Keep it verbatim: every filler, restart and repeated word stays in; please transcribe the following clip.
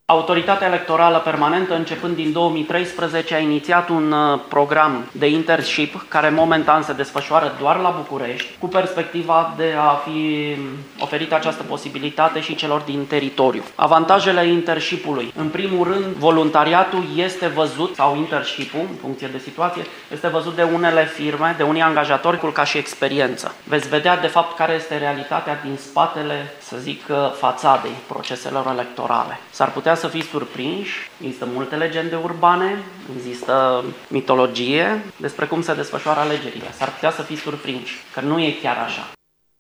Autoritatea Electorală Permanentă, începând din două mii treisprezece, a inițiat un program de internship care momentan se desfășoară doar la București, cu perspectiva de a fi oferită această posibilitate și celor din teritoriu. Avantajele internship-ului. În primul rând, voluntariatul este văzut, sau internship-ul, în funcție de situație, este văzut de unele firme, de unii angajatori, ca și experiență. Veți vedea, de fapt, care este realitatea din spatele, să zic, fațadei proceselor electorale. S-ar putea să fiți surprinși, există multe legende urbane, există mitologie despre cum se desfășoară alegerile. S-ar putea să fiți surprinși, că nu e chiar așa.